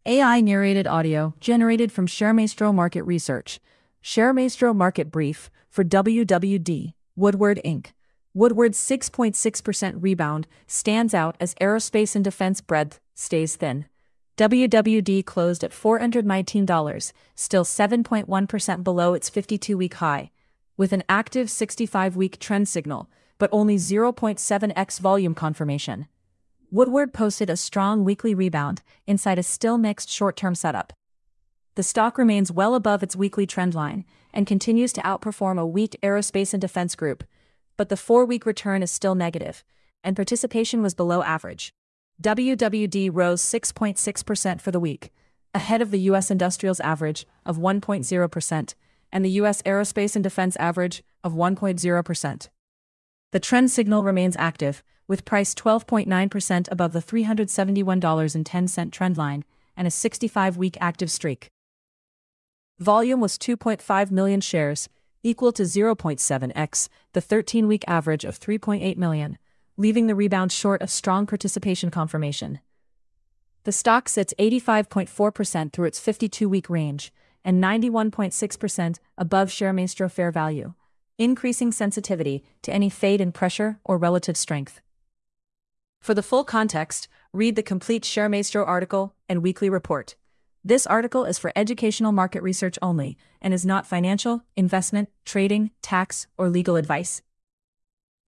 AI narrated audio generated from ShareMaestro Market Research. ShareMaestro Market Brief for WWD, Woodward Inc. Woodward's 6.6% rebound stands out as aerospace and defense breadth stays thin. WWD closed at $419, still 7.1% below its 52-week high, with an active 65-week trend signal, but only 0.7x volume confirmation. Woodward posted a strong weekly rebound inside a still mixed short-term setup. The stock remains well above its weekly trend line and continues to outperform a weak aerospace and defense group, but the 4-week return is still negative, and participation was below average. WWD rose 6.6% for the week, ahead of the U.S. industrials average of 1.0% and the U.S. aerospace and defense average of 1.0%. The trend signal remains active, with price 12.9% above the $371.10 trend line and a 65-week active streak. Volume was 2.5 million shares, equal to 0.7x the 13-week average of 3.8 million, leaving the rebound short of strong participation confirmation. The stock sits 85.4% through its 52-week range and 91.6% above ShareMaestro fair value, increasing sensitivity to any fade in pressure or relative strength. For the full context, read the complete ShareMaestro article and weekly report. This article is for educational market research only and is not financial, investment, trading, tax, or legal advice.